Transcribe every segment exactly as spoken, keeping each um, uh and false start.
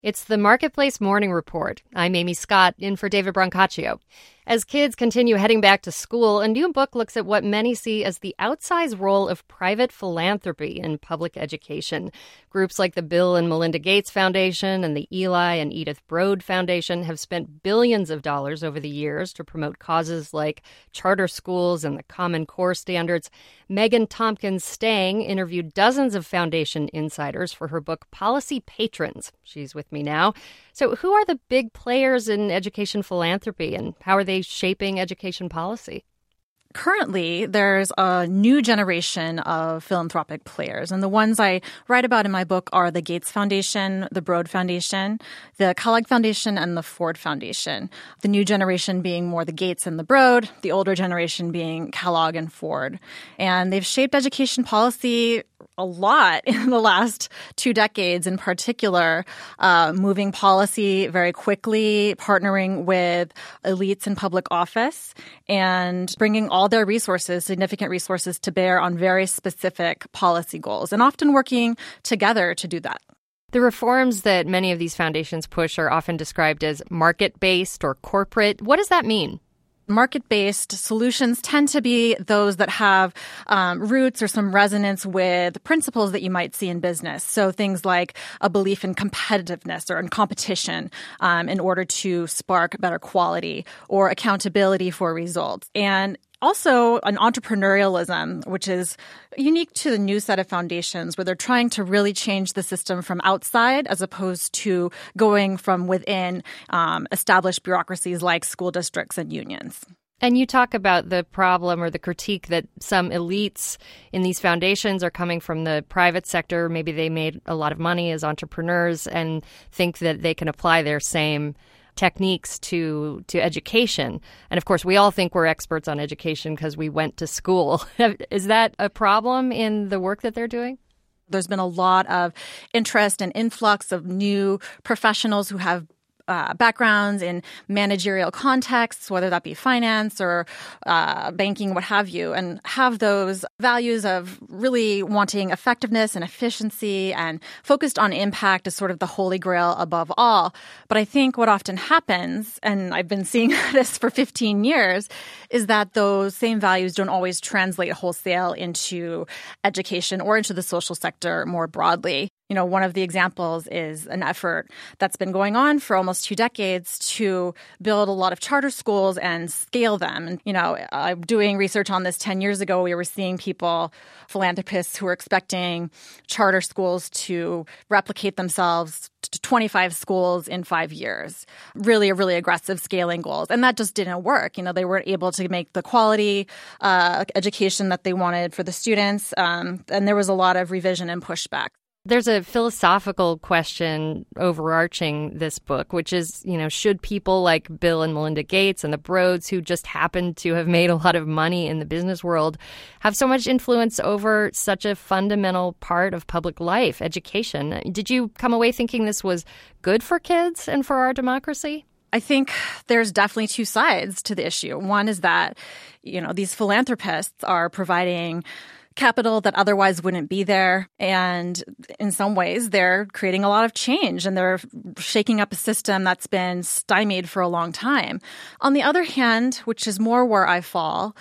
It's the Marketplace Morning Report. I'm Amy Scott, in for David Brancaccio. As kids continue heading back to school, a new book looks at what many see as the outsized role of private philanthropy in public education. Groups like the Bill and Melinda Gates Foundation and the Eli and Edith Broad Foundation have spent billions of dollars over the years to promote causes like charter schools and the Common Core standards. Megan Tompkins Stang interviewed dozens of foundation insiders for her book Policy Patrons. She's with me now. So who are the big players in education philanthropy, and how are they shaping education policy? Currently, there's a new generation of philanthropic players, and the ones I write about in my book are the Gates Foundation, the Broad Foundation, the Kellogg Foundation, and the Ford Foundation. The new generation being more the Gates and the Broad, the older generation being Kellogg and Ford. And they've shaped education policy a lot in the last two decades in particular, uh, moving policy very quickly, partnering with elites in public office, and bringing all their resources, significant resources, to bear on very specific policy goals, and often working together to do that. The reforms that many of these foundations push are often described as market-based or corporate. What does that mean? Market-based solutions tend to be those that have um, roots or some resonance with principles that you might see in business. So things like a belief in competitiveness or in competition um, in order to spark better quality, or accountability for results. And also an entrepreneurialism, which is unique to the new set of foundations, where they're trying to really change the system from outside as opposed to going from within um, established bureaucracies like school districts and unions. And you talk about the problem or the critique that some elites in these foundations are coming from the private sector. Maybe they made a lot of money as entrepreneurs and think that they can apply their same techniques to to education. And of course, we all think we're experts on education because we went to school. Is that a problem in the work that they're doing? There's been a lot of interest and influx of new professionals who have Uh, backgrounds in managerial contexts, whether that be finance or uh, banking, what have you, and have those values of really wanting effectiveness and efficiency and focused on impact as sort of the holy grail above all. But I think what often happens, and I've been seeing this for fifteen years, is that those same values don't always translate wholesale into education or into the social sector more broadly. You know, one of the examples is an effort that's been going on for almost two decades to build a lot of charter schools and scale them. And, you know, uh, doing research on this ten years ago, we were seeing people, philanthropists, who were expecting charter schools to replicate themselves to twenty-five schools in five years. Really, really aggressive scaling goals. And that just didn't work. You know, they weren't able to make the quality uh, education that they wanted for the students. Um, and there was a lot of revision and pushback. There's a philosophical question overarching this book, which is, you know, should people like Bill and Melinda Gates and the Broads, who just happen to have made a lot of money in the business world, have so much influence over such a fundamental part of public life, education? Did you come away thinking this was good for kids and for our democracy? I think there's definitely two sides to the issue. One is that, you know, these philanthropists are providing capital that otherwise wouldn't be there. And in some ways, they're creating a lot of change, and they're shaking up a system that's been stymied for a long time. On the other hand, which is more where I fall,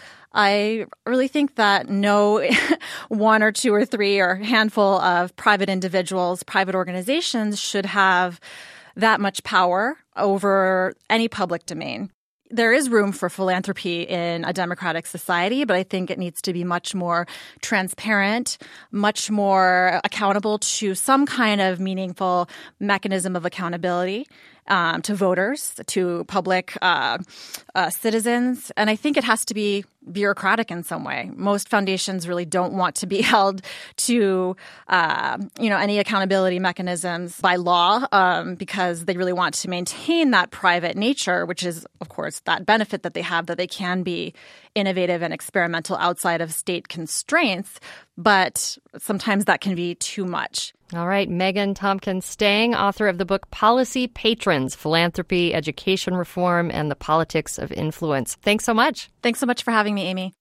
I really think that no one or two or three or handful of private individuals, private organizations should have that much power over any public domain. There is room for philanthropy in a democratic society, but I think it needs to be much more transparent, much more accountable to some kind of meaningful mechanism of accountability um, to voters, to public uh, uh, citizens. And I think it has to be bureaucratic in some way. Most foundations really don't want to be held to, uh, you know, any accountability mechanisms by law um, because they really want to maintain that private nature, which is, of course, that benefit that they have, that they can be innovative and experimental outside of state constraints. But sometimes that can be too much. All right. Megan Tompkins Stang, author of the book Policy Patrons, Philanthropy, Education Reform, and the Politics of Influence. Thanks so much. Thanks so much for having me, Amy.